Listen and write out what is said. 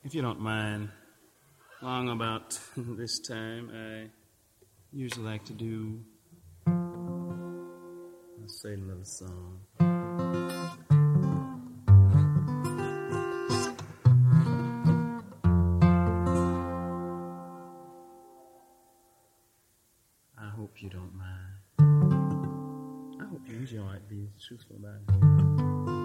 If you don't mind, along about this time, I usually like to do a certain little song. I hope you don't mind. I hope you enjoy it, be truthful about it.